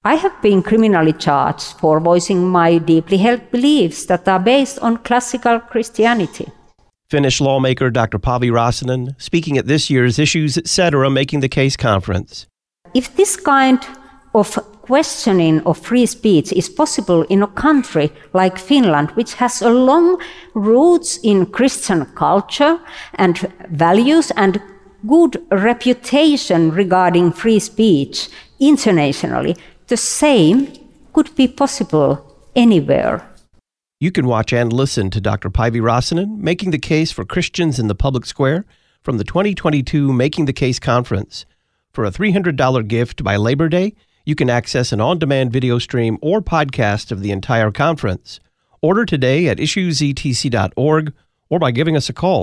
I have been criminally charged for voicing my deeply held beliefs that are based on classical Christianity. Finnish lawmaker Dr. Päivi Räsänen speaking at this year's Issues Etc. Making the Case conference. If this kind of questioning of free speech is possible in a country like Finland, which has a long roots in Christian culture and values and good reputation regarding free speech internationally, the same could be possible anywhere. You can watch and listen to Dr. Päivi Räsänen making the case for Christians in the public square from the 2022 Making the Case conference. For a $300 gift by Labor Day, you can access an on-demand video stream or podcast of the entire conference. Order today at issuesetc.org or by giving us a call,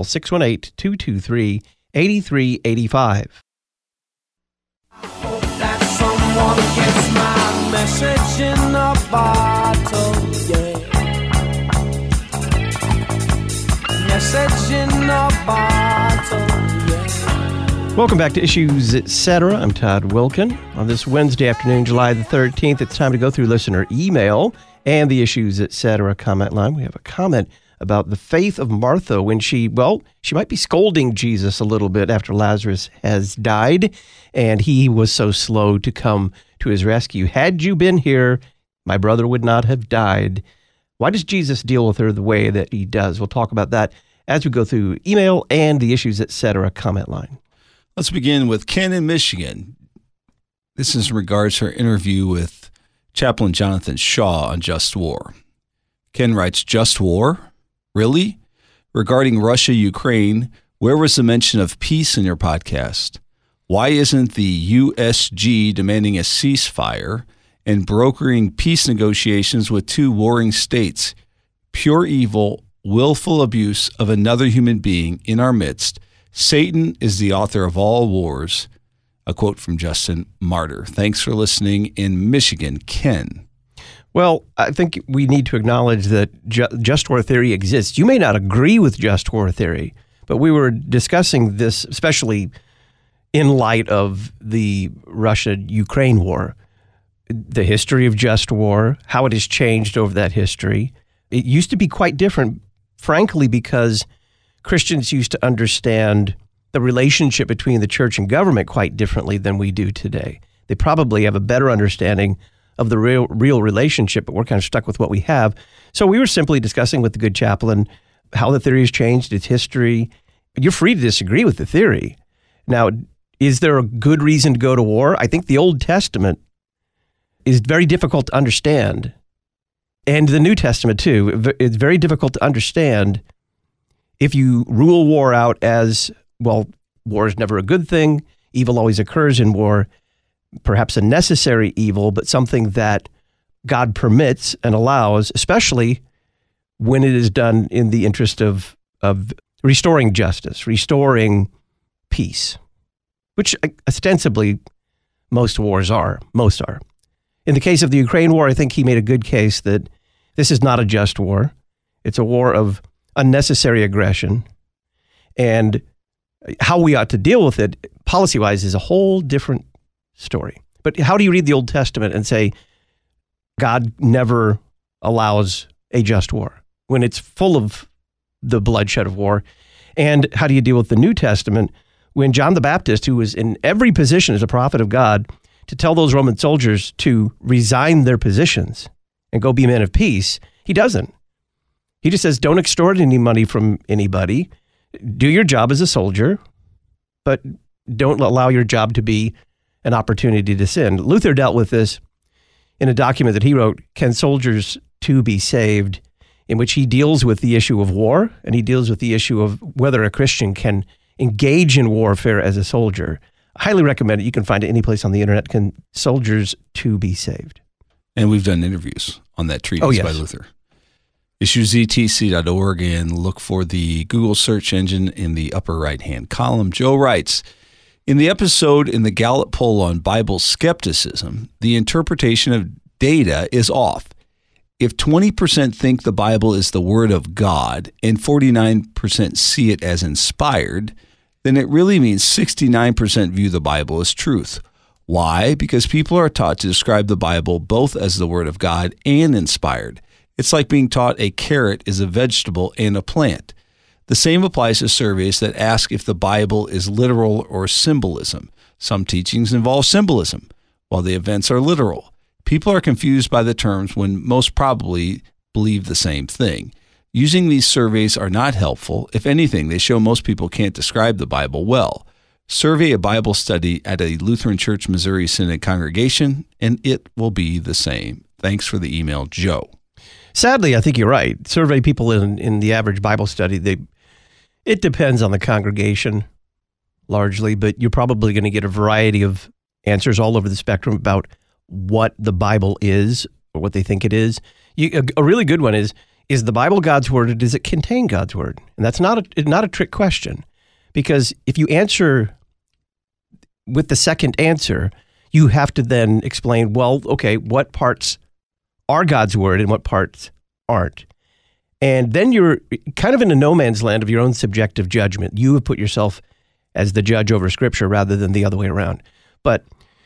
618-223-8385. I hope that someone gets my message in a bottle, yeah. Message in a bottle, yeah. Welcome back to Issues Etc. I'm Todd Wilkin. On this Wednesday afternoon, July the 13th, it's time to go through listener email and the Issues Etc. comment line. We have a comment about the faith of Martha when she might be scolding Jesus a little bit after Lazarus has died, and he was so slow to come to his rescue. Had you been here, my brother would not have died. Why does Jesus deal with her the way that he does? We'll talk about that as we go through email and the Issues Etc. comment line. Let's begin with Ken in Michigan. This is in regards to her interview with Chaplain Jonathan Shaw on Just War. Ken writes, Just War? Really? Regarding Russia-Ukraine, where was the mention of peace in your podcast? Why isn't the USG demanding a ceasefire and brokering peace negotiations with two warring states? Pure evil, willful abuse of another human being in our midst. Satan is the author of all wars. A quote from Justin Martyr. Thanks for listening in Michigan, Ken. Well, I think we need to acknowledge that just war theory exists. You may not agree with just war theory, but we were discussing this, especially in light of the Russia-Ukraine war, the history of just war, how it has changed over that history. It used to be quite different, frankly, because Christians used to understand the relationship between the church and government quite differently than we do today. They probably have a better understanding of the real relationship, but we're kind of stuck with what we have. So we were simply discussing with the good chaplain how the theory has changed, its history. You're free to disagree with the theory. Now, is there a good reason to go to war? I think the Old Testament is very difficult to understand, and the New Testament too. It's very difficult to understand if you rule war out as, well, war is never a good thing, evil always occurs in war, perhaps a necessary evil, but something that God permits and allows, especially when it is done in the interest of restoring justice, restoring peace, which ostensibly most wars are. Most are. In the case of the Ukraine war, I think he made a good case that this is not a just war. It's a war of unnecessary aggression, and how we ought to deal with it policy-wise is a whole different story. But how do you read the Old Testament and say God never allows a just war when it's full of the bloodshed of war? And how do you deal with the New Testament when John the Baptist, who was in every position as a prophet of God, to tell those Roman soldiers to resign their positions and go be men of peace, he doesn't. He just says, don't extort any money from anybody. Do your job as a soldier, but don't allow your job to be an opportunity to sin. Luther dealt with this in a document that he wrote, Can Soldiers Too Be Saved?, in which he deals with the issue of war, and he deals with the issue of whether a Christian can engage in warfare as a soldier. I highly recommend it. You can find it any place on the internet. Can Soldiers Too Be Saved? And we've done interviews on that treatise by Luther. Issuesetc.org, and look for the Google search engine in the upper right-hand column. Joe writes, in the episode in the Gallup poll on Bible skepticism, the interpretation of data is off. If 20% think the Bible is the Word of God and 49% see it as inspired, then it really means 69% view the Bible as truth. Why? Because people are taught to describe the Bible both as the Word of God and inspired. It's like being taught a carrot is a vegetable and a plant. The same applies to surveys that ask if the Bible is literal or symbolism. Some teachings involve symbolism, while the events are literal. People are confused by the terms when most probably believe the same thing. Using these surveys are not helpful. If anything, they show most people can't describe the Bible well. Survey a Bible study at a Lutheran Church Missouri Synod congregation, and it will be the same. Thanks for the email, Joe. Sadly, I think you're right. Survey people in the average Bible study, it depends on the congregation largely, but you're probably going to get a variety of answers all over the spectrum about what the Bible is or what they think it is. A really good one is the Bible God's Word or does it contain God's Word? And that's not a trick question, because if you answer with the second answer, you have to then explain, well, okay, what parts are God's Word and what parts aren't? And then you're kind of in a no man's land of your own subjective judgment. You have put yourself as the judge over Scripture rather than the other way around. But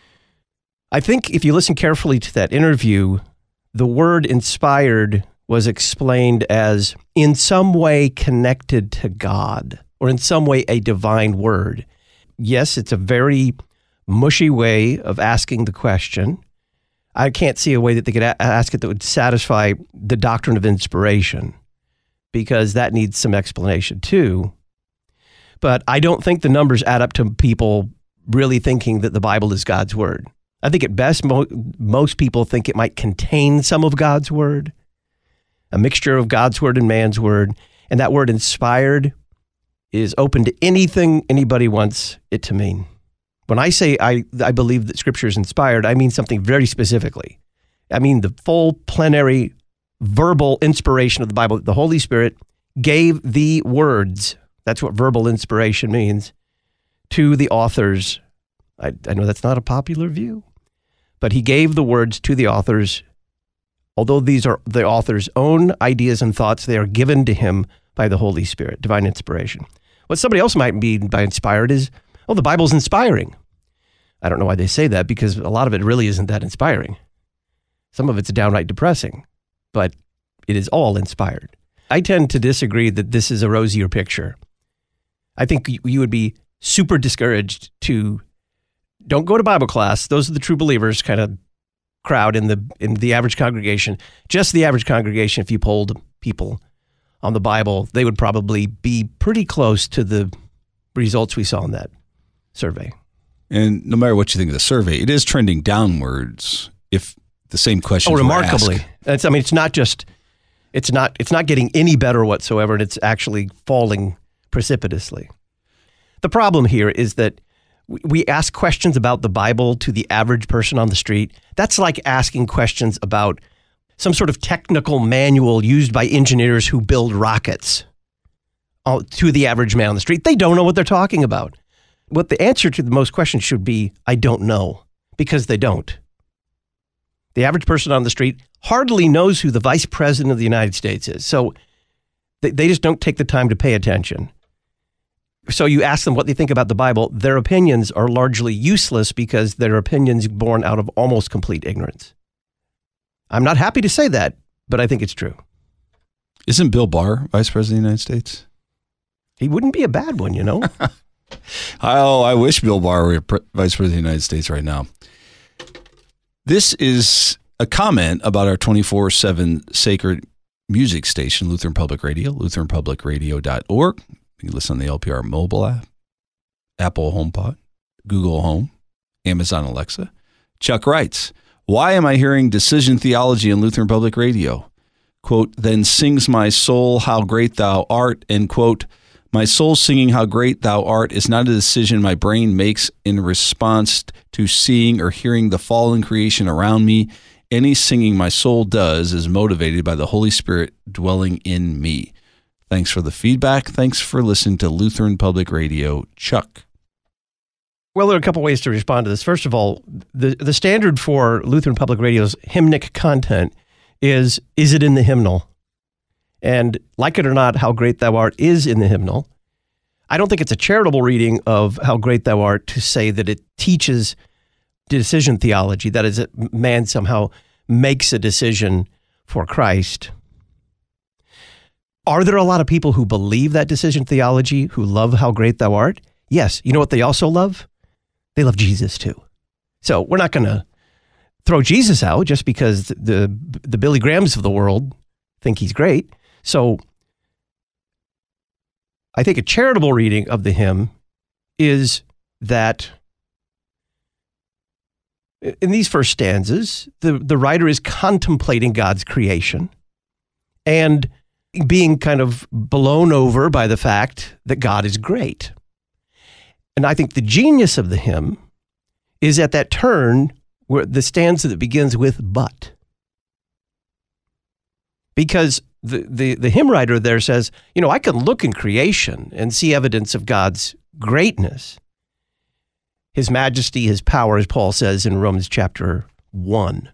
I think if you listen carefully to that interview, the word inspired was explained as in some way connected to God or in some way a divine word. Yes, it's a very mushy way of asking the question. I can't see a way that they could ask it that would satisfy the doctrine of inspiration, because that needs some explanation too. But I don't think the numbers add up to people really thinking that the Bible is God's Word. I think at best, most people think it might contain some of God's Word, a mixture of God's Word and man's Word, and that word inspired is open to anything anybody wants it to mean. When I say I believe that Scripture is inspired, I mean something very specifically. I mean the full plenary verbal inspiration of the Bible. The Holy Spirit gave the words, that's what verbal inspiration means, to the authors. I know that's not a popular view, but he gave the words to the authors. Although these are the author's own ideas and thoughts, they are given to him by the Holy Spirit, divine inspiration. What somebody else might mean by inspired is, oh, the Bible's inspiring. I don't know why they say that, because a lot of it really isn't that inspiring. Some of it's downright depressing, but it is all inspired. I tend to disagree that this is a rosier picture. I think you would be super discouraged to don't go to Bible class. Those are the true believers kind of crowd in the average congregation. Just the average congregation, if you polled people on the Bible, they would probably be pretty close to the results we saw in that survey. And no matter what you think of the survey, it is trending downwards if the same question remarkably. It's not getting any better whatsoever, and it's actually falling precipitously. The problem here is that we ask questions about the Bible to the average person on the street. That's like asking questions about some sort of technical manual used by engineers who build rockets to the average man on the street. They don't know what they're talking about. What the answer to the most questions should be, I don't know, because they don't. The average person on the street hardly knows who the vice president of the United States is. So they just don't take the time to pay attention. So you ask them what they think about the Bible. Their opinions are largely useless because their opinions born out of almost complete ignorance. I'm not happy to say that, but I think it's true. Isn't Bill Barr vice president of the United States? He wouldn't be a bad one, you know? Oh, I wish Bill Barr were vice president of the United States right now. This is a comment about our 24/7 sacred music station, Lutheran Public Radio, lutheranpublicradio.org. You can listen on the LPR mobile app, Apple HomePod, Google Home, Amazon Alexa. Chuck writes, why am I hearing decision theology on Lutheran Public Radio? Quote, then sings my soul how great thou art, end quote. My soul singing how great thou art is not a decision my brain makes in response to seeing or hearing the fallen creation around me. Any singing my soul does is motivated by the Holy Spirit dwelling in me. Thanks for the feedback. Thanks for listening to Lutheran Public Radio. Chuck. Well, there are a couple ways to respond to this. First of all, the standard for Lutheran Public Radio's hymnic content is it in the hymnal? And like it or not, How Great Thou Art is in the hymnal. I don't think it's a charitable reading of How Great Thou Art to say that it teaches decision theology, that is, that man somehow makes a decision for Christ. Are there a lot of people who believe that decision theology, who love how great thou art? Yes. You know what they also love? They love Jesus too. So we're not going to throw Jesus out just because the Billy Grahams of the world think he's great. So I think a charitable reading of the hymn is that in these first stanzas, the writer is contemplating God's creation and being kind of blown over by the fact that God is great. And I think the genius of the hymn is at that turn where the stanza that begins with "but." Because the hymn writer there says, I can look in creation and see evidence of God's greatness, his majesty, his power, as Paul says in Romans chapter 1.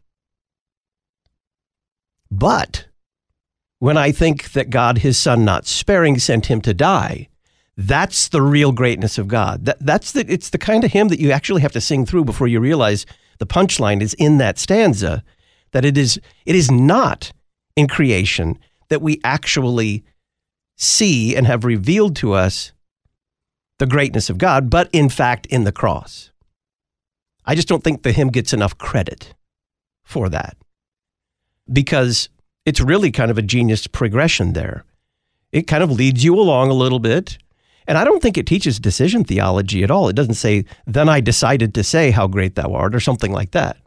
But when I think that God, his son, not sparing, sent him to die, that's the real greatness of God. It's the kind of hymn that you actually have to sing through before you realize the punchline is in that stanza, that it is not in creation that we actually see and have revealed to us the greatness of God, but in fact in the cross. I just don't think the hymn gets enough credit for that, because it's really kind of a genius progression there. It kind of leads you along a little bit. And I don't think it teaches decision theology at all. It doesn't say, then I decided to say how great thou art, or something like that.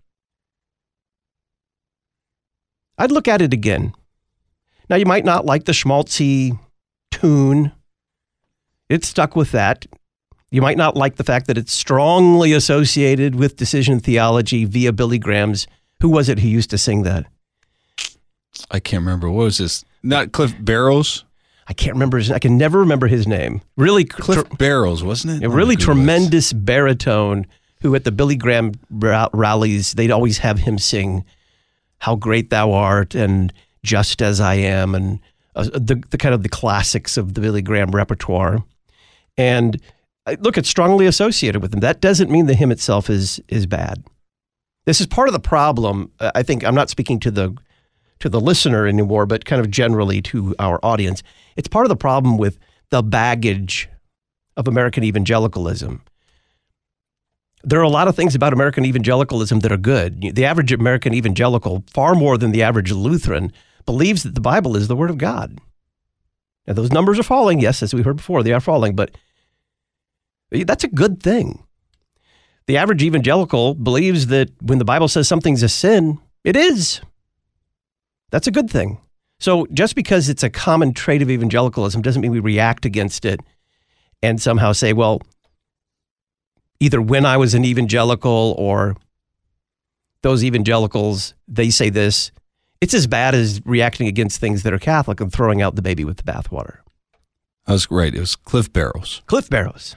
I'd look at it again. Now, you might not like the schmaltzy tune. It's stuck with that. You might not like the fact that it's strongly associated with decision theology via Billy Graham's. Who was it who used to sing that? I can't remember. What was this? Not Cliff Barrows? I can't remember I can never remember his name. Really, Cliff Barrows, wasn't it? A really tremendous baritone who at the Billy Graham rallies, they'd always have him sing "How Great Thou Art" and "Just As I Am," and the kind of the classics of the Billy Graham repertoire. And look, it's strongly associated with him. That doesn't mean the hymn itself is bad. This is part of the problem. I think I'm not speaking to the listener anymore, but kind of generally to our audience. It's part of the problem with the baggage of American evangelicalism. There are a lot of things about American evangelicalism that are good. The average American evangelical, far more than the average Lutheran, believes that the Bible is the Word of God. Now, those numbers are falling. Yes, as we heard before, they are falling, but that's a good thing. The average evangelical believes that when the Bible says something's a sin, it is. That's a good thing. So just because it's a common trait of evangelicalism doesn't mean we react against it and somehow say, well, either when I was an evangelical or those evangelicals, they say this. It's as bad as reacting against things that are Catholic and throwing out the baby with the bathwater. I was right. It was Cliff Barrows. Cliff Barrows.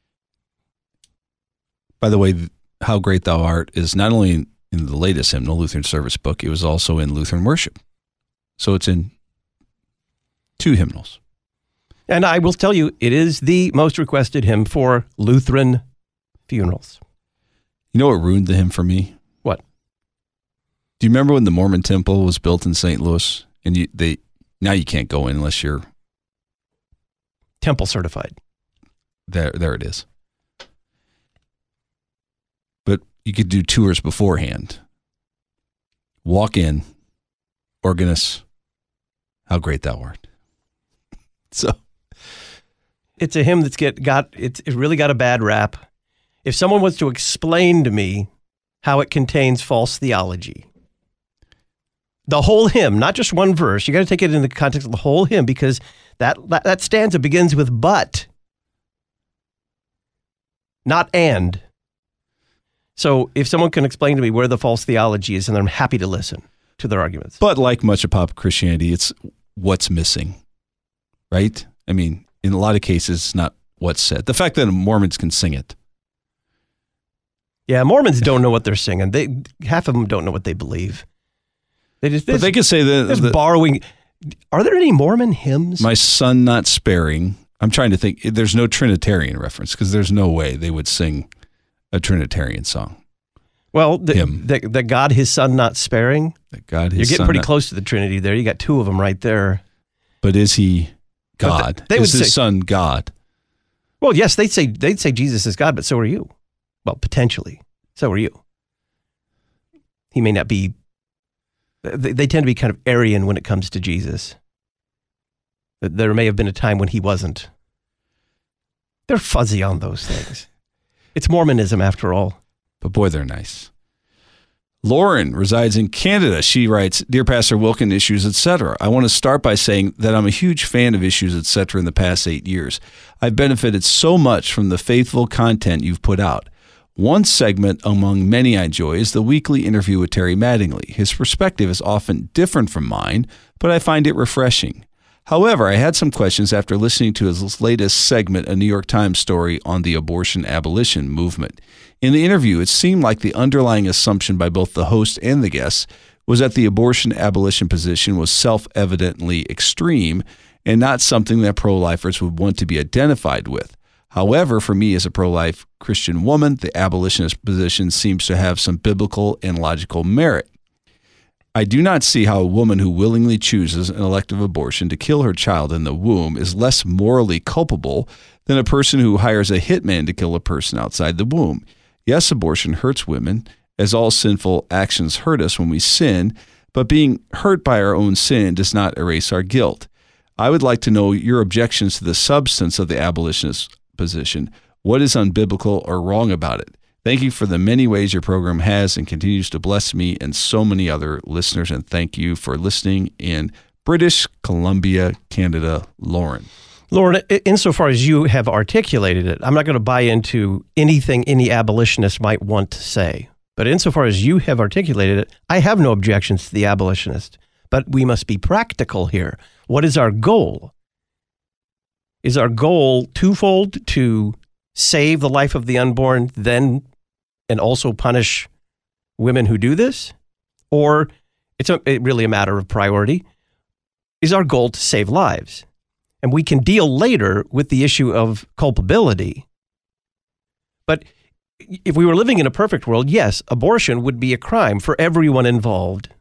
By the way, "How Great Thou Art" is not only in the latest hymn, the Lutheran Service Book, it was also in Lutheran Worship. So it's in 2 hymnals. And I will tell you, it is the most requested hymn for Lutheran funerals. You know what ruined the hymn for me? What? Do you remember when the Mormon Temple was built in St. Louis? And now you can't go in unless you're temple certified. There it is. But you could do tours beforehand. Walk in, organist, "How Great Thou Art." So it's a hymn that's it really got a bad rap. If someone was to explain to me how it contains false theology, the whole hymn, not just one verse, you got to take it in the context of the whole hymn, because that stanza begins with "but," not "and." So if someone can explain to me where the false theology is, then I'm happy to listen to their arguments. But like much of pop Christianity, it's what's missing, right? I mean, in a lot of cases, it's not what's said. The fact that Mormons can sing it. Yeah, Mormons don't know what they're singing. Half of them don't know what they believe. But they can say that borrowing. Are there any Mormon hymns? "My son not sparing." I'm trying to think. There's no Trinitarian reference, because there's no way they would sing a Trinitarian song. Well, him. the God, his son, not sparing. That God, his You're getting son, pretty close to the Trinity there. You got two of them right there. But is he God? They Is would his say- son God? Well, yes, they'd say Jesus is God, but so are you. Well, potentially, so are you. He may not be. They tend to be kind of Arian when it comes to Jesus. There may have been a time when he wasn't. They're fuzzy on those things. It's Mormonism, after all. But boy, they're nice. Lauren resides in Canada. She writes, Dear Pastor Wilken, Issues, etc. I want to start by saying that I'm a huge fan of Issues, etc. in the past 8 years. I've benefited so much from the faithful content you've put out. One segment among many I enjoy is the weekly interview with Terry Mattingly. His perspective is often different from mine, but I find it refreshing. However, I had some questions after listening to his latest segment, a New York Times story on the abortion abolition movement. In the interview, it seemed like the underlying assumption by both the host and the guests was that the abortion abolition position was self-evidently extreme and not something that pro-lifers would want to be identified with. However, for me as a pro-life Christian woman, the abolitionist position seems to have some biblical and logical merit. I do not see how a woman who willingly chooses an elective abortion to kill her child in the womb is less morally culpable than a person who hires a hitman to kill a person outside the womb. Yes, abortion hurts women, as all sinful actions hurt us when we sin, but being hurt by our own sin does not erase our guilt. I would like to know your objections to the substance of the abolitionist position. What is unbiblical or wrong about it? Thank you for the many ways your program has and continues to bless me and so many other listeners, and thank you for listening in British Columbia, Canada, Lauren. Lauren, insofar as you have articulated it, I'm not going to buy into anything any abolitionist might want to say. But insofar as you have articulated it, I have no objections to the abolitionist. But we must be practical here. What is our goal? Is our goal twofold: to save the life of the unborn, then and also punish women who do this? Or it's really a matter of priority? Is our goal to save lives? And we can deal later with the issue of culpability. But if we were living in a perfect world, yes, abortion would be a crime for everyone involved.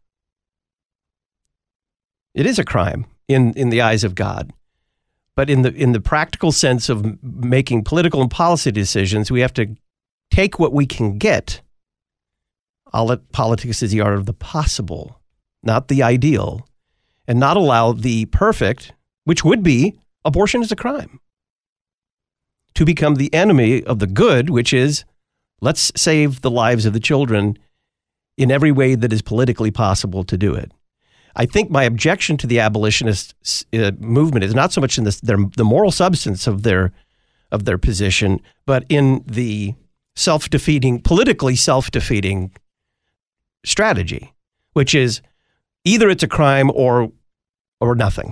It is a crime in the eyes of God. But in the practical sense of making political and policy decisions, we have to take what we can get. Politics is the art of the possible, not the ideal, and not allow the perfect, which would be abortion is a crime, to become the enemy of the good, which is let's save the lives of the children in every way that is politically possible to do it. I think my objection to the abolitionist movement is not so much in the moral substance of their position, but in the politically self-defeating strategy, which is either it's a crime or nothing.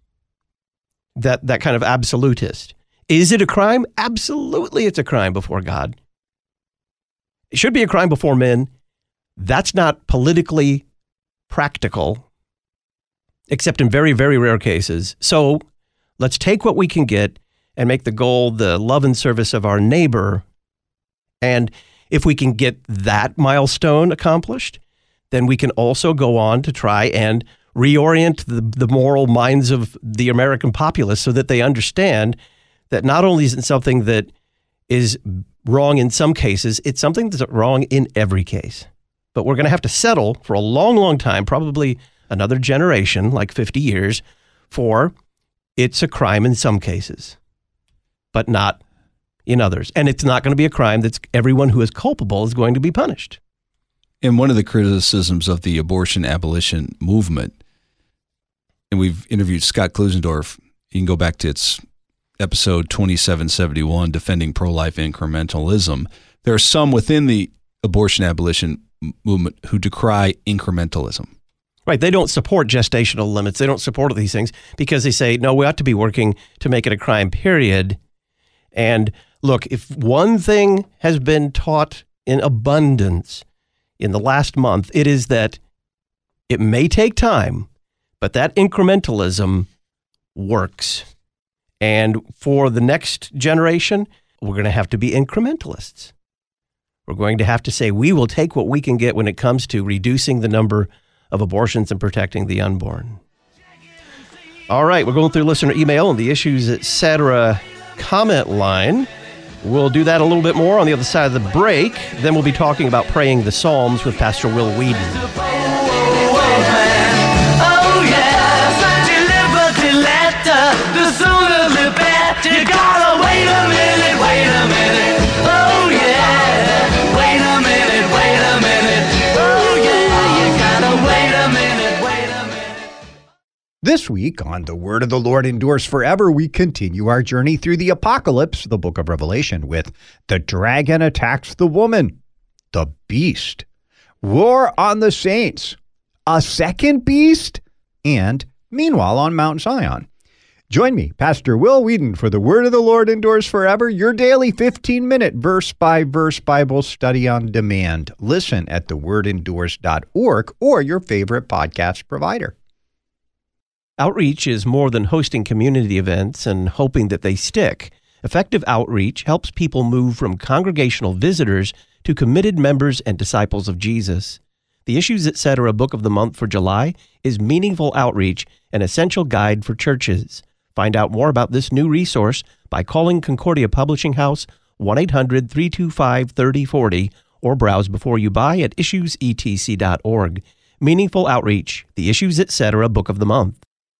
That kind of absolutist. Is it a crime? Absolutely, it's a crime before God. It should be a crime before men. That's not politically practical, except in very, very rare cases. So let's take what we can get and make the goal the love and service of our neighbor. And if we can get that milestone accomplished, then we can also go on to try and reorient the moral minds of the American populace so that they understand that not only is it something that is wrong in some cases, it's something that's wrong in every case. But we're going to have to settle for a long, long time, probably another generation, like 50 years, for it's a crime in some cases, but not in others. And it's not going to be a crime that's everyone who is culpable is going to be punished. And one of the criticisms of the abortion abolition movement, and we've interviewed Scott Klusendorf, you can go back to its episode 2771, Defending Pro-Life Incrementalism. There are some within the abortion abolition movement who decry incrementalism. Right. They don't support gestational limits. They don't support these things because they say, no, we ought to be working to make it a crime, period. And look, if one thing has been taught in abundance in the last month, it is that it may take time, but that incrementalism works. And for the next generation, we're going to have to be incrementalists. we're going to have to say we will take what we can get when it comes to reducing the number of abortions and protecting the unborn. All right, we're going through listener email and the Issues Etc. comment line. We'll do that a little bit more on the other side of the break. Then we'll be talking about praying the Psalms with Pastor Will Whedon. The sooner the better. You gotta wait a minute. Oh yeah, wait a minute. Oh yeah, you gotta wait a minute. This week on The Word of the Lord Endures Forever, we continue our journey through the Apocalypse, the book of Revelation, with the dragon attacks the woman, the beast, war on the saints, a second beast, and meanwhile on Mount Zion. Join me, Pastor Will Whedon, for The Word of the Lord Endures Forever, your daily 15-minute verse-by-verse Bible study on demand. Listen at thewordendures.org or your favorite podcast provider. Outreach is more than hosting community events and hoping that they stick. Effective outreach helps people move from congregational visitors to committed members and disciples of Jesus. The Issues Etc. Book of the Month for July is Meaningful Outreach, an essential guide for churches. Find out more about this new resource by calling Concordia Publishing House 1-800-325-3040 or browse before you buy at issuesetc.org. Meaningful Outreach, the Issues Etc. Book of the Month.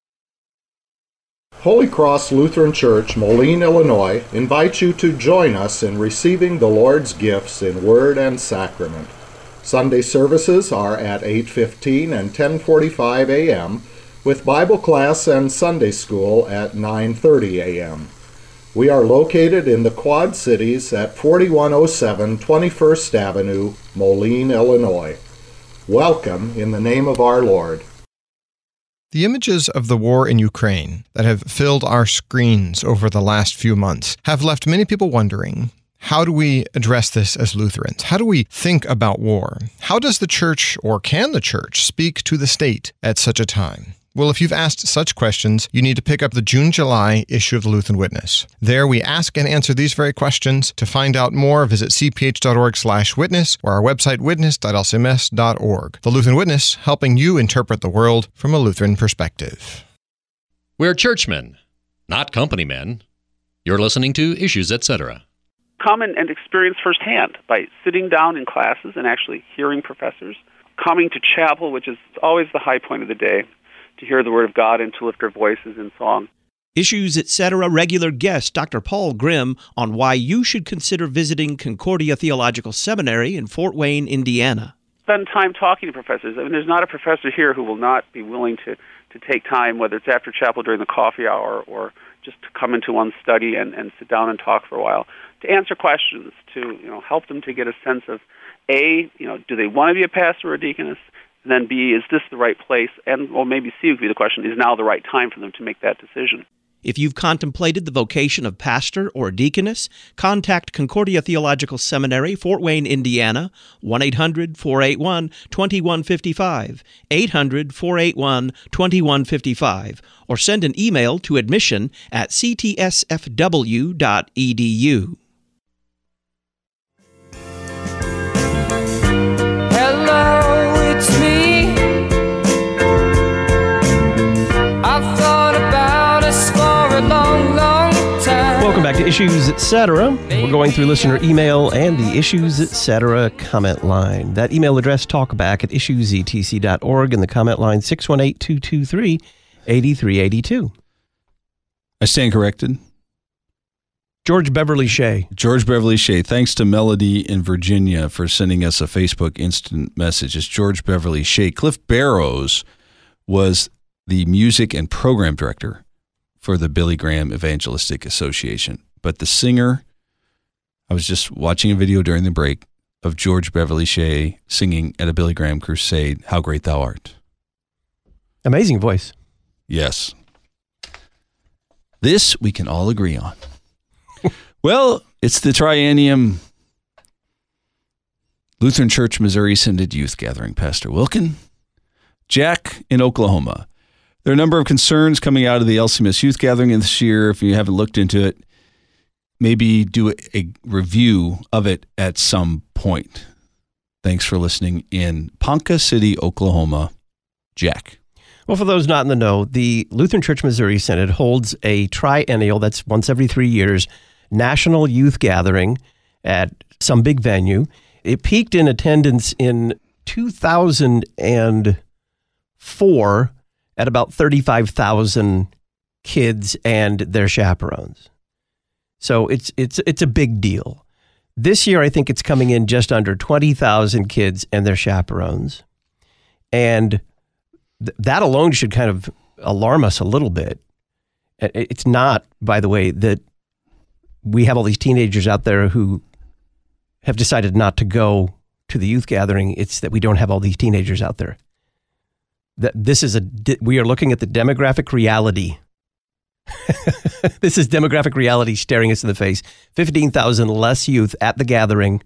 Holy Cross Lutheran Church, Moline, Illinois, invites you to join us in receiving the Lord's gifts in word and sacrament. Sunday services are at 8:15 and 10:45 a.m., with Bible class and Sunday school at 9:30 a.m. We are located in the Quad Cities at 4107 21st Avenue, Moline, Illinois. Welcome in the name of our Lord. The images of the war in Ukraine that have filled our screens over the last few months have left many people wondering, how do we address this as Lutherans? How do we think about war? How does the church, or can the church, speak to the state at such a time? Well, if you've asked such questions, you need to pick up the June-July issue of the Lutheran Witness. There we ask and answer these very questions. To find out more, visit cph.org/witness or our website witness.lcms.org. The Lutheran Witness, helping you interpret the world from a Lutheran perspective. We're churchmen, not company men. You're listening to Issues Etc. Come and experience firsthand by sitting down in classes and actually hearing professors, coming to chapel, which is always the high point of the day, to hear the Word of God and to lift our voices in song. Issues Etc. regular guest Dr. Paul Grimm on why you should consider visiting Concordia Theological Seminary in Fort Wayne, Indiana. Spend time talking to professors. I mean, there's not a professor here who will not be willing to take time, whether it's after chapel during the coffee hour or just to come into one's study and sit down and talk for a while, to answer questions, to help them to get a sense of, A, do they want to be a pastor or a deaconess? And then B, is this the right place? And maybe C would be the question, is now the right time for them to make that decision? If you've contemplated the vocation of pastor or deaconess, contact Concordia Theological Seminary, Fort Wayne, Indiana, 1-800-481-2155, 800-481-2155, or send an email to admission@ctsfw.edu. Hello, it's me. I've thought about us for a long, long time. Welcome back to Issues Etc. We're going through listener email and the Issues Etc. comment line. That email address, talkback@issuesetc.org, and the comment line 618-223-8382. I stand corrected. George Beverly Shea. George Beverly Shea. Thanks to Melody in Virginia for sending us a Facebook instant message. It's George Beverly Shea. Cliff Barrows was the music and program director for the Billy Graham Evangelistic Association. But the singer, I was just watching a video during the break of George Beverly Shea singing at a Billy Graham crusade, How Great Thou Art. Amazing voice. Yes. This we can all agree on. Well, it's the Triennium Lutheran Church Missouri Synod Youth Gathering. Pastor Wilkin, Jack in Oklahoma. There are a number of concerns coming out of the LCMS Youth Gathering this year. If you haven't looked into it, maybe do a review of it at some point. point. Thanks for listening in Ponca City, Oklahoma. Jack. Well, for those not in the know, the Lutheran Church Missouri Synod holds a triennial, that's once every 3 years, national youth gathering at some big venue. It peaked in attendance in 2004 at about 35,000 kids and their chaperones. So it's a big deal. This year, I think it's coming in just under 20,000 kids and their chaperones. And that alone should kind of alarm us a little bit. It's not, by the way, that we have all these teenagers out there who have decided not to go to the youth gathering. It's that we don't have all these teenagers out there. We are looking at the demographic reality. This is demographic reality staring us in the face. 15,000 less youth at the gathering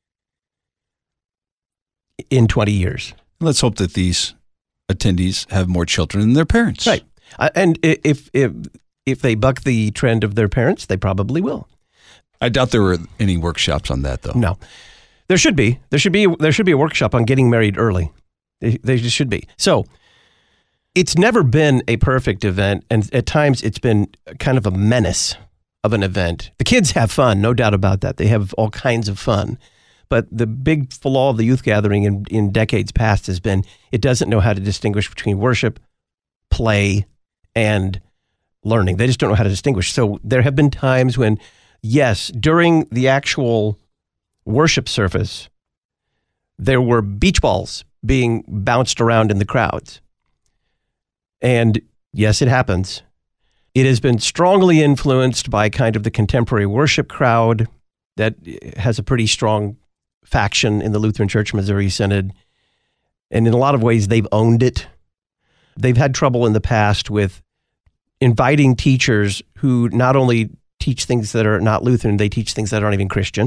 in 20 years. Let's hope that these attendees have more children than their parents. Right. And if they buck the trend of their parents, they probably will. I doubt there were any workshops on that, though. No. There should be. There should be a workshop on getting married early. They just should be. So it's never been a perfect event, and at times it's been kind of a menace of an event. The kids have fun, no doubt about that. They have all kinds of fun. But the big flaw of the youth gathering in decades past has been it doesn't know how to distinguish between worship, play, and learning. They just don't know how to distinguish. So there have been times when, yes, during the actual worship service, there were beach balls being bounced around in the crowds. And yes, it happens. It has been strongly influenced by kind of the contemporary worship crowd that has a pretty strong faction in the Lutheran Church Missouri Synod. And in a lot of ways, they've owned it. They've had trouble in the past with inviting teachers who not only teach things that are not Lutheran, they teach things that aren't even Christian.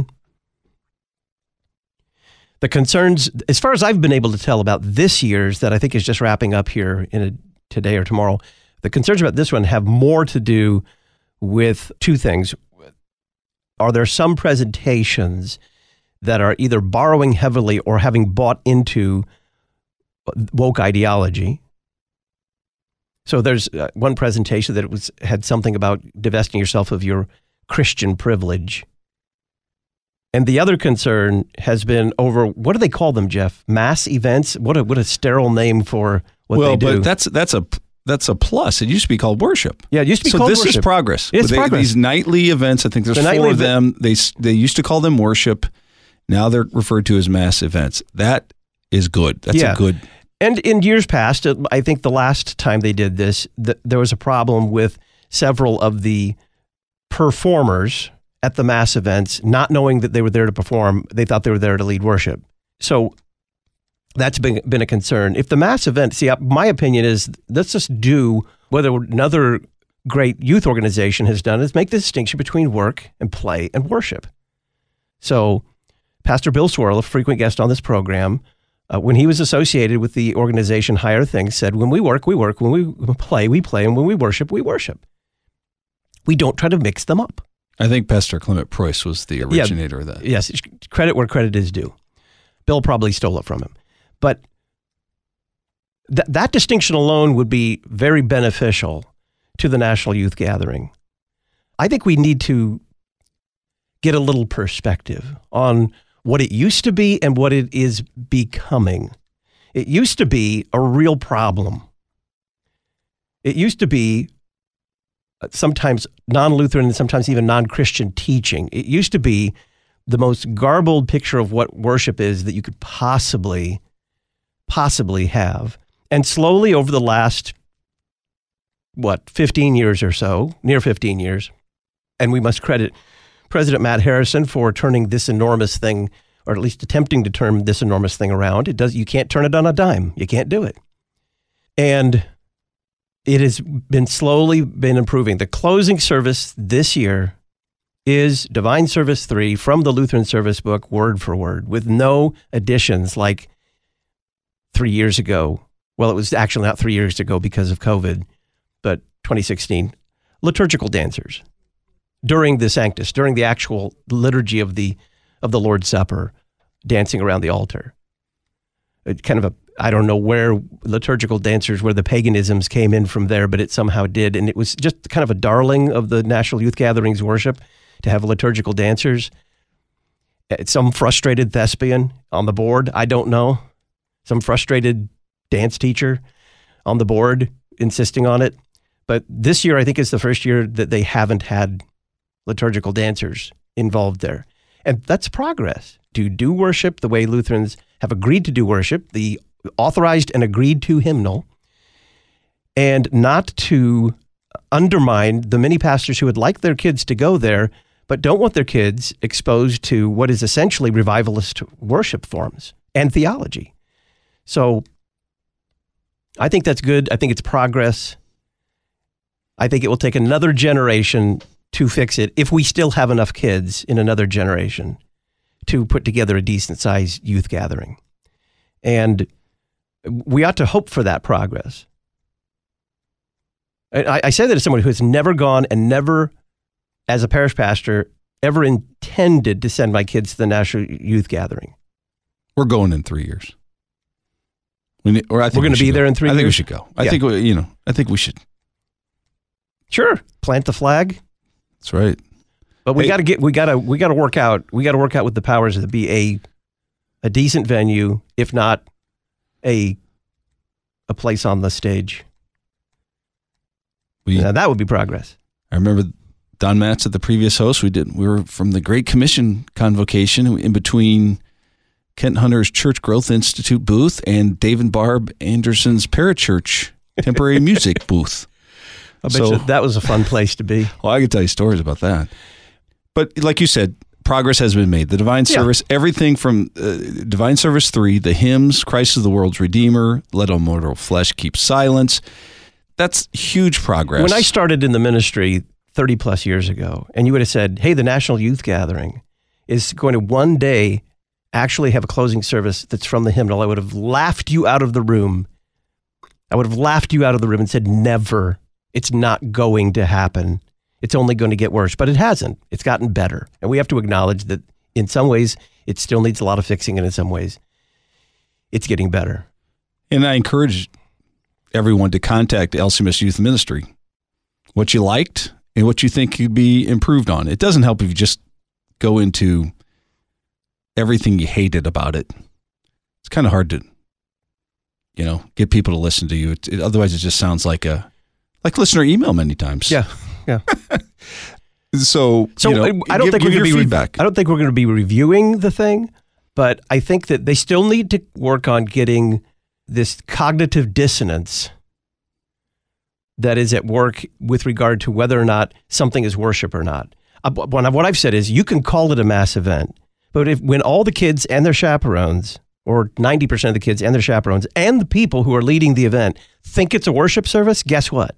The concerns, as far as I've been able to tell about this year's, that I think is just wrapping up here today or tomorrow, the concerns about this one have more to do with two things. Are there some presentations that are either borrowing heavily or having bought into woke ideology? So there's one presentation that had something about divesting yourself of your Christian privilege. And the other concern has been over, what do they call them, Jeff? Mass events? What a sterile name for what they do. Well, but that's a plus. It used to be called worship. Yeah, it used to be called worship. So this is progress. It's progress. These nightly events, I think there's 4 of them. They used to call them worship. Now they're referred to as mass events. That is good. That's a good. And in years past, I think the last time they did this, there was a problem with several of the performers at the mass events not knowing that they were there to perform. They thought they were there to lead worship. So that's been a concern. If the mass event, my opinion is, let's just do what another great youth organization has done, is make the distinction between work and play and worship. So Pastor Bill Swirl, a frequent guest on this program, when he was associated with the organization Higher Things, said, when we work, we work. When we play, and when we worship, we worship. We don't try to mix them up. I think Pastor Clement Preuss was the originator of that. Yes, credit where credit is due. Bill probably stole it from him. But that distinction alone would be very beneficial to the National Youth Gathering. I think we need to get a little perspective on what it used to be and what it is becoming. It used to be a real problem. It used to be sometimes non-Lutheran and sometimes even non-Christian teaching. It used to be the most garbled picture of what worship is that you could possibly have. And slowly over the last, 15 years or so, near 15 years, and we must credit President Matt Harrison for turning this enormous thing, or at least attempting to turn this enormous thing around. You can't turn it on a dime. You can't do it. And it has slowly been improving. The closing service this year is Divine Service 3 from the Lutheran Service Book, word for word, with no additions like 3 years ago. Well, it was actually not 3 years ago because of COVID, but 2016. Liturgical dancers during the Sanctus, during the actual liturgy of the Lord's Supper, dancing around the altar. I don't know where liturgical dancers, where the paganisms came in from there, but it somehow did. And it was just kind of a darling of the National Youth Gatherings worship to have liturgical dancers. Some frustrated thespian on the board, I don't know. Some frustrated dance teacher on the board insisting on it. But this year, I think, is the first year that they haven't had liturgical dancers involved there. And that's progress. To do worship the way Lutherans have agreed to do worship, the authorized and agreed to hymnal, and not to undermine the many pastors who would like their kids to go there, but don't want their kids exposed to what is essentially revivalist worship forms and theology. So I think that's good. I think it's progress. I think it will take another generation to fix it, if we still have enough kids in another generation to put together a decent-sized youth gathering. And we ought to hope for that progress. I say that as someone who has never gone and never, as a parish pastor, ever intended to send my kids to the National Youth Gathering. We're going in 3 years. We're going to be there in 3 years? I think we should go. I think we should. Sure. Plant the flag. That's right. But we got to work out with the powers to be a decent venue, if not a place on the stage. Now, that would be progress. I remember Don Matz at the previous host. We were from the Great Commission convocation in between Kent Hunter's Church Growth Institute booth and Dave and Barb Anderson's Parachurch temporary music booth. I bet you that was a fun place to be. Well, I could tell you stories about that. But like you said, progress has been made. The Divine Service, everything from Divine Service 3, the hymns, Christ is the world's Redeemer, Let all mortal flesh keep silence. That's huge progress. When I started in the ministry 30 plus years ago, and you would have said, hey, the National Youth Gathering is going to one day actually have a closing service that's from the hymnal, I would have laughed you out of the room. I would have laughed you out of the room and said, never. It's not going to happen. It's only going to get worse. But it hasn't. It's gotten better. And we have to acknowledge that in some ways, it still needs a lot of fixing, and in some ways, it's getting better. And I encourage everyone to contact LCMS Youth Ministry. What you liked and what you think could be improved on. It doesn't help if you just go into everything you hated about it. It's kind of hard to, get people to listen to you. Otherwise, it just sounds like listener email many times. Yeah. So I don't think we're going to be feedback. I don't think we're going to be reviewing the thing, but I think that they still need to work on getting this cognitive dissonance that is at work with regard to whether or not something is worship or not. What I've said is you can call it a mass event, but when all the kids and their chaperones, or 90% of the kids and their chaperones, and the people who are leading the event think it's a worship service, guess what?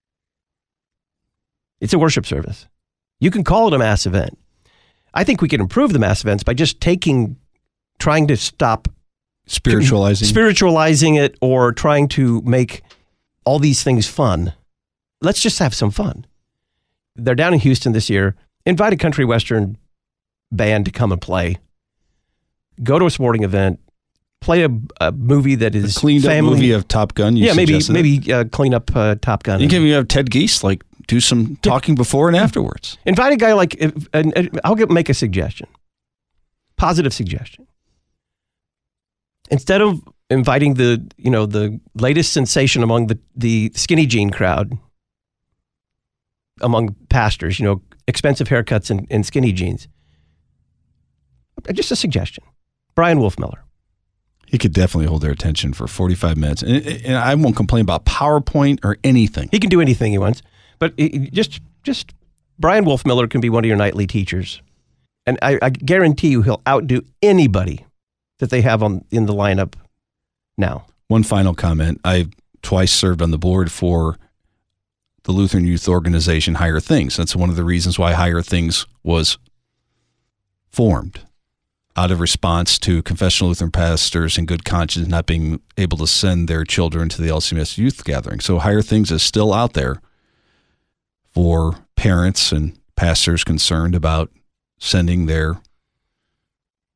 It's a worship service. You can call it a mass event. I think we can improve the mass events by just trying to stop spiritualizing it, or trying to make all these things fun. Let's just have some fun. They're down in Houston this year. Invite a country western band to come and play. Go to a sporting event. Play a movie that is a cleaned up movie of Top Gun. Maybe clean up Top Gun. You can even have Ted Geese do some talking before and afterwards. Invite a guy I'll make a suggestion. Positive suggestion. Instead of inviting the latest sensation among the skinny jean crowd, among pastors, expensive haircuts and skinny jeans. Just a suggestion. Brian Wolfmiller. He could definitely hold their attention for 45 minutes. And I won't complain about PowerPoint or anything. He can do anything he wants. But just Brian Wolfmiller can be one of your nightly teachers. And I guarantee you he'll outdo anybody that they have in the lineup now. One final comment. I've twice served on the board for the Lutheran Youth Organization Higher Things. That's one of the reasons why Higher Things was formed, out of response to confessional Lutheran pastors in good conscience not being able to send their children to the LCMS Youth Gathering. So Higher Things is still out there for parents and pastors concerned about sending their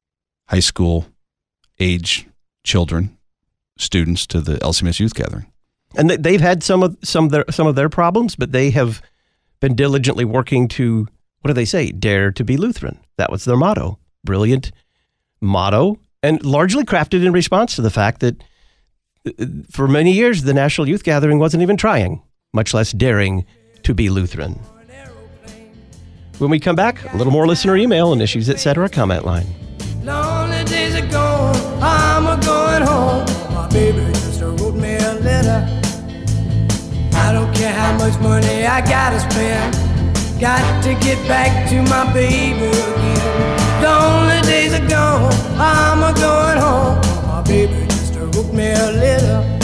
high school age children, students to the LCMS Youth Gathering. And they've had some of their problems, but they have been diligently working to, what do they say? Dare to be Lutheran. That was their motto. Brilliant motto, and largely crafted in response to the fact that for many years the National Youth Gathering wasn't even trying, much less daring, to be Lutheran. When we come back, a little more listener email and Issues Etc. comment line. Lonely days are gone, I'm a-going home. My baby just wrote me a letter. I don't care how much money I gotta spend. Got to get back to my baby again. Lonely days are gone, I'm a-going home. My baby just wrote me a letter.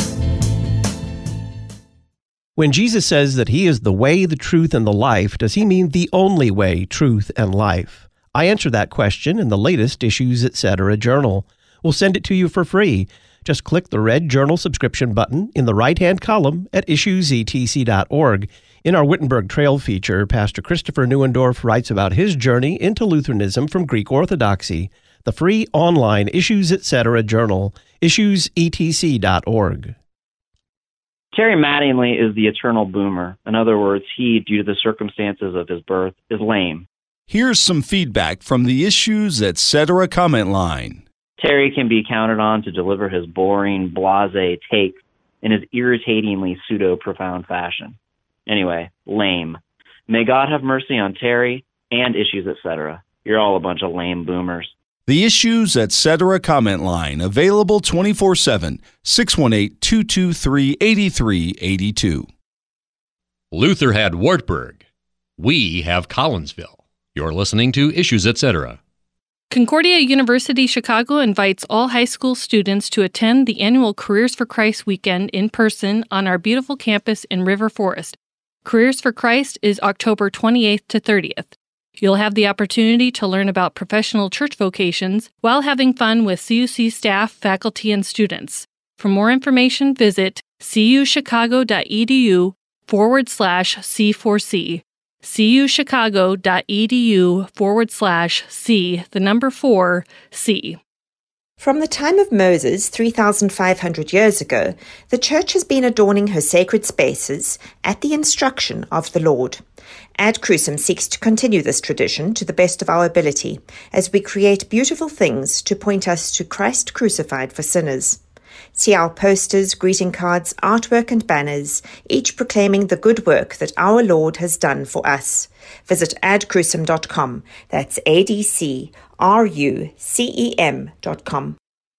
When Jesus says that he is the way, the truth, and the life, does he mean the only way, truth, and life? I answer that question in the latest Issues Etc. journal. We'll send it to you for free. Just click the red journal subscription button in the right-hand column at issuesetc.org. In our Wittenberg Trail feature, Pastor Christopher Neuendorf writes about his journey into Lutheranism from Greek Orthodoxy. The free online Issues Etc. journal, issuesetc.org. Terry Mattingly is the eternal boomer. In other words, he, due to the circumstances of his birth, is lame. Here's some feedback from the Issues Etc. comment line. Terry can be counted on to deliver his boring, blasé take in his irritatingly pseudo-profound fashion. Anyway, lame. May God have mercy on Terry and Issues Etc. You're all a bunch of lame boomers. The Issues Etc. comment line, available 24/7, 618-223-8382. Luther had Wartburg. We have Collinsville. You're listening to Issues Etc. Concordia University Chicago invites all high school students to attend the annual Careers for Christ weekend in person on our beautiful campus in River Forest. Careers for Christ is October 28th to 30th. You'll have the opportunity to learn about professional church vocations while having fun with CUC staff, faculty, and students. For more information, visit cuchicago.edu/C4C. cuchicago.edu/C4C. From the time of Moses, 3,500 years ago, the Church has been adorning her sacred spaces at the instruction of the Lord. Ad Crucem seeks to continue this tradition to the best of our ability as we create beautiful things to point us to Christ crucified for sinners. See our posters, greeting cards, artwork, and banners, each proclaiming the good work that our Lord has done for us. Visit adcrucem.com. That's ADCRUCEM.com.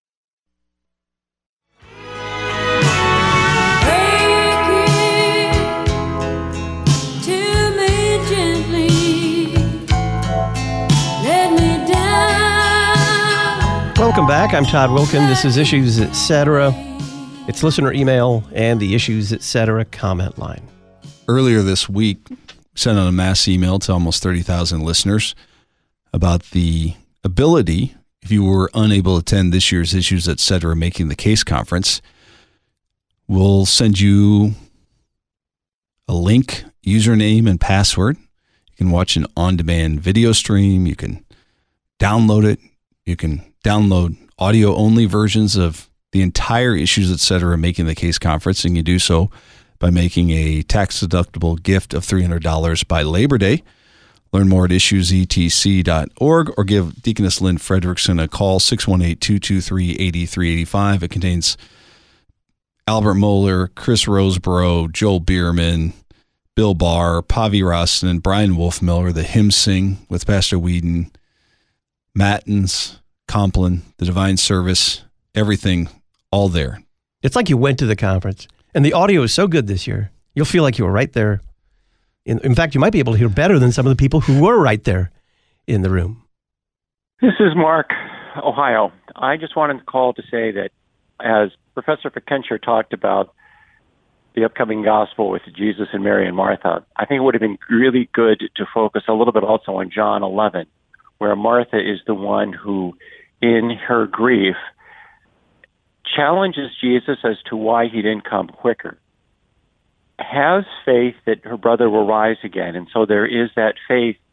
Welcome back. I'm Todd Wilkin. This is Issues Etc. It's listener email and the Issues Etc. comment line. Earlier this week, we sent out a mass email to almost 30,000 listeners about the ability, if you were unable to attend this year's Issues Etc. Making the Case conference, we'll send you a link, username, and password. You can watch an on-demand video stream. You can download it. You can download audio-only versions of the entire Issues Etc. Making the Case conference, and you do so by making a tax-deductible gift of $300 by Labor Day. Learn more at issuesetc.org or give Deaconess Lynn Frederickson a call, 618-223-8385. It contains Albert Mohler, Chris Roseborough, Joel Bierman, Bill Barr, Pavi Rosten, Brian Wolfmiller, the Hymn Sing with Pastor Whedon, Matins, Compline, the Divine Service, everything, all there. It's like you went to the conference, and the audio is so good this year. You'll feel like you were right there. In fact, you might be able to hear better than some of the people who were right there in the room. This is Mark, Ohio. I just wanted to call to say that as Professor Fikencher talked about the upcoming gospel with Jesus and Mary and Martha, I think it would have been really good to focus a little bit also on John 11, where Martha is the one who, in her grief, challenges Jesus as to why he didn't come quicker. Has faith that her brother will rise again. And so there is that faith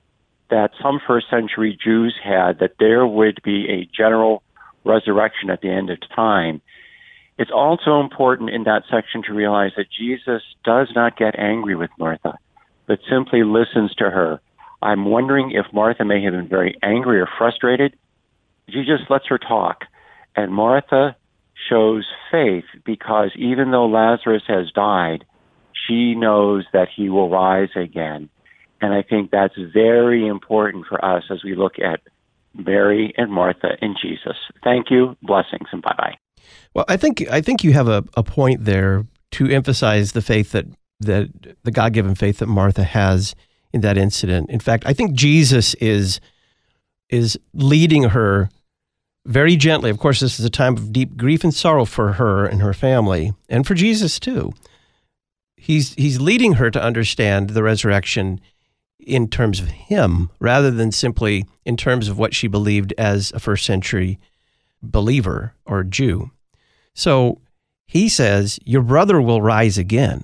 that some first century Jews had, that there would be a general resurrection at the end of time. It's also important in that section to realize that Jesus does not get angry with Martha, but simply listens to her. I'm wondering if Martha may have been very angry or frustrated. Jesus lets her talk, and Martha shows faith because even though Lazarus has died, she knows that he will rise again. And I think that's very important for us as we look at Mary and Martha and Jesus. Thank you, blessings, and bye-bye. Well, I think you have a point there to emphasize the faith that the God-given faith that Martha has in that incident. In fact, I think Jesus is leading her very gently. Of course, this is a time of deep grief and sorrow for her and her family, and for Jesus too. He's leading her to understand the resurrection in terms of him, rather than simply in terms of what she believed as a first century believer or Jew. So he says, your brother will rise again.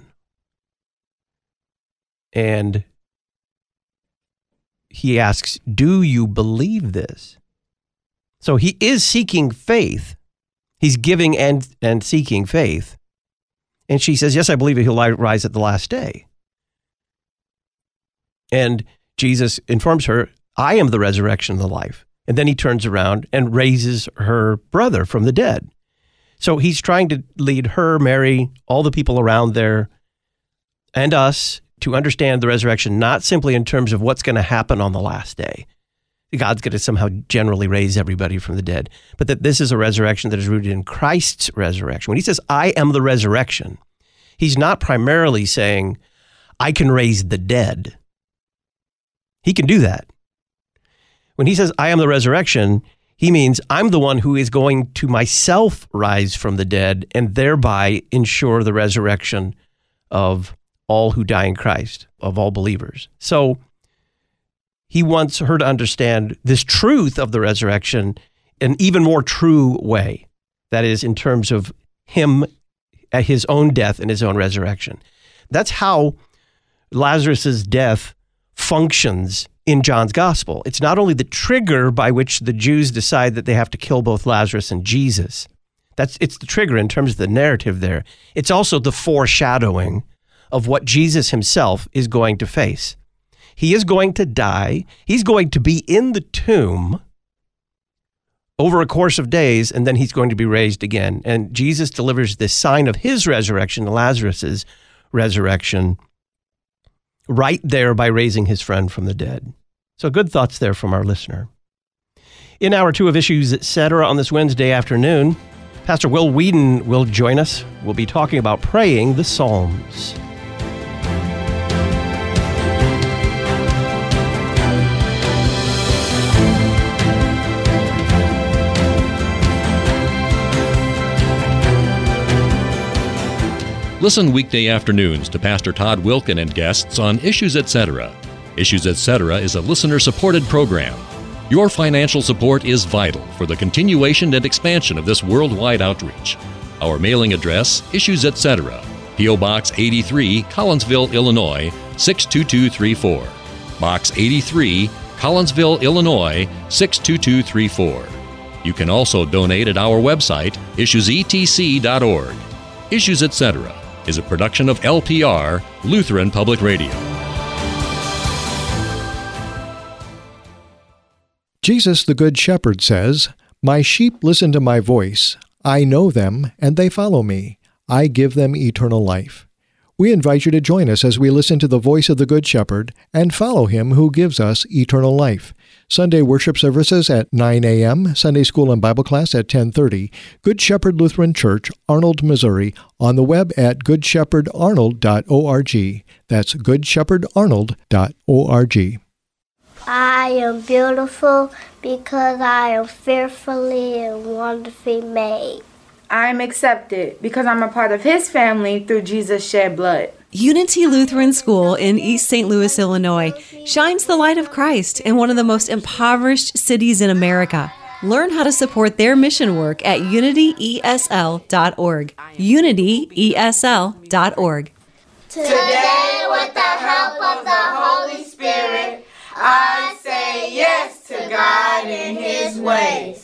And he asks, do you believe this? So he is seeking faith. He's giving and seeking faith. And she says, yes, I believe he'll rise at the last day. And Jesus informs her, I am the resurrection and the life. And then he turns around and raises her brother from the dead. So he's trying to lead her, Mary, all the people around there, and us to understand the resurrection, not simply in terms of what's going to happen on the last day. God's going to somehow generally raise everybody from the dead, but that this is a resurrection that is rooted in Christ's resurrection. When he says, I am the resurrection, he's not primarily saying, I can raise the dead. He can do that. When he says, I am the resurrection, he means I'm the one who is going to myself rise from the dead and thereby ensure the resurrection of all who die in Christ, of all believers. So he wants her to understand this truth of the resurrection in an even more true way. That is, in terms of him at his own death and his own resurrection. That's how Lazarus's death functions in John's gospel. It's not only the trigger by which the Jews decide that they have to kill both Lazarus and Jesus. It's the trigger in terms of the narrative there. It's also the foreshadowing of what Jesus himself is going to face. He is going to die. He's going to be in the tomb over a course of days, and then he's going to be raised again. And Jesus delivers this sign of his resurrection, Lazarus's resurrection, right there by raising his friend from the dead. So good thoughts there from our listener. In hour 2 of Issues, Etc. on this Wednesday afternoon, Pastor Will Whedon will join us. We'll be talking about praying the Psalms. Listen weekday afternoons to Pastor Todd Wilken and guests on Issues Etc. Issues Etc. is a listener-supported program. Your financial support is vital for the continuation and expansion of this worldwide outreach. Our mailing address, Issues Etc., P.O. Box 83, Collinsville, Illinois, 62234. Box 83, Collinsville, Illinois, 62234. You can also donate at our website, issuesetc.org. Issues Etc. is a production of LPR, Lutheran Public Radio. Jesus, the Good Shepherd, says, My sheep listen to my voice. I know them, and they follow me. I give them eternal life. We invite you to join us as we listen to the voice of the Good Shepherd and follow him who gives us eternal life. Sunday worship services at 9 a.m., Sunday school and Bible class at 10:30. Good Shepherd Lutheran Church, Arnold, Missouri, on the web at goodshepherdarnold.org. That's goodshepherdarnold.org. I am beautiful because I am fearfully and wonderfully made. I'm accepted because I'm a part of his family through Jesus' shed blood. Unity Lutheran School in East St. Louis, Illinois, shines the light of Christ in one of the most impoverished cities in America. Learn how to support their mission work at unityesl.org. unityesl.org. Today, with the help of the Holy Spirit, I say yes to God and His ways.